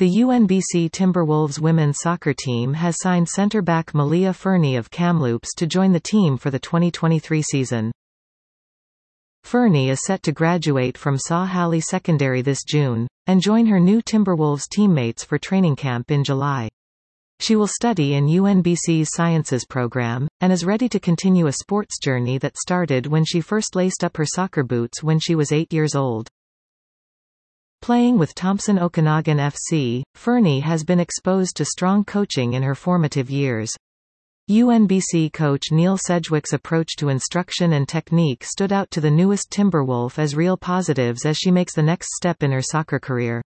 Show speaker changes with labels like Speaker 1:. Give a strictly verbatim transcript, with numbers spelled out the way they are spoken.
Speaker 1: The U N B C Timberwolves women's soccer team has signed centre-back Malia Fernie of Kamloops to join the team for the twenty twenty-three season. Fernie is set to graduate from Saw Halley Secondary this June, and join her new Timberwolves teammates for training camp in July. She will study in U N B C's Sciences program, and is ready to continue a sports journey that started when she first laced up her soccer boots when she was eight years old. Playing with Thompson Okanagan F C, Fernie has been exposed to strong coaching in her formative years. U N B C coach Neil Sedgwick's approach to instruction and technique stood out to the newest Timberwolf as real positives as she makes the next step in her soccer career.